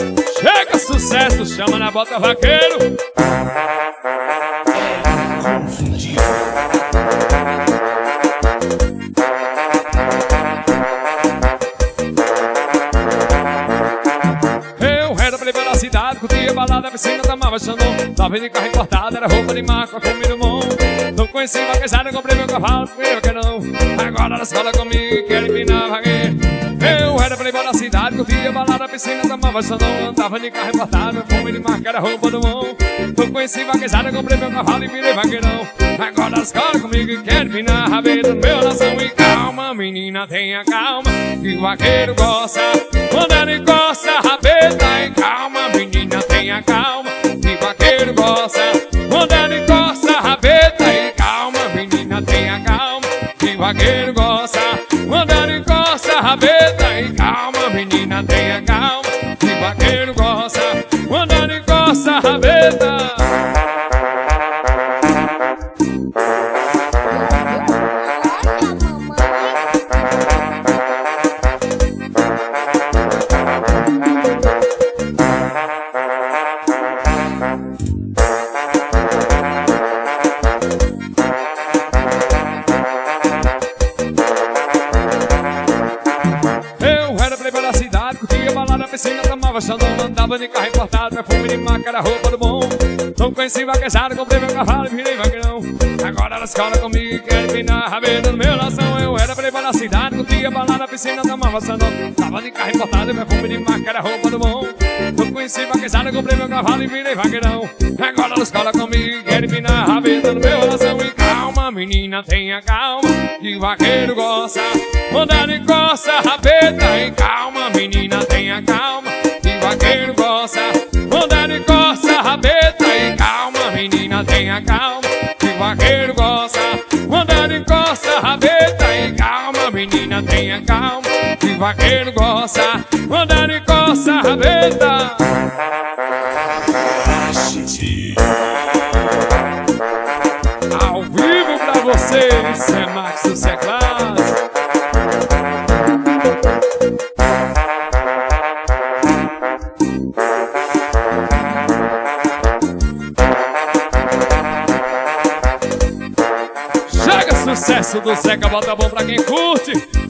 Chega sucesso, chama na bota vaqueiro. Eu era playboy da cidade, curtia balada, piscina, tomava xandão. Tava de carro importado, era roupa de marca, comida bom. Não conheci vaquejada, comprei meu cavalo, fui vaqueirão. Agora na escola comigo, quero empinar vaqueiro. Eu era playboy da cidade, curtia balada, piscina, tomava xandão. Andava de carro importado, fome de marca, era roupa do bom. Não conheci vaquejada, comprei meu cavalo e virei vaqueirão. Agora na escola comigo, quero empinar rabeta no meu nação. E calma, menina, tenha calma, que o vaqueiro gosta quando ele encosta a rabeta. E calma, menina, tenha calma, que o vaqueiro gosta quando ele encosta a rabeta. E calma, menina, tenha calma, que o vaqueiro gosta quando ele encosta a rabeta. E calma, menina, tenha calma, que o vaqueiro gosta quando ele encosta a rabeta. Piscina, tomava xandão, andava de carro importado, perfume de marca, era roupa do bom. Não conheci vaquejada, comprei meu cavalo e virei vaqueirão. Agora na escola comigo, quero empinar a rabeta no meu nação. Eu era playboy da cidade, curtia balada, piscina, tomava xandão. Tava de carro importado, perfume de marca, era roupa do bom. Não conheci vaquejada, comprei meu cavalo e virei vaqueirão. Agora na escola comigo, quero empinar a rabeta no meu nação. E calma, menina, tenha calma, que o vaqueiro gosta quando ele encosta a rabeta. E calma, menina, tenha calma, que o vaqueiro gosta quando ele encosta a rabeta. E calma, menina, tenha calma, que o vaqueiro gosta quando ele encosta a rabeta. E calma, menina, tenha calma, que o vaqueiro gosta quando ele encosta a rabeta. Ao vivo pra vocês, é Max do Seclas. Chega sucesso do Zeca, bota bom pra quem curte.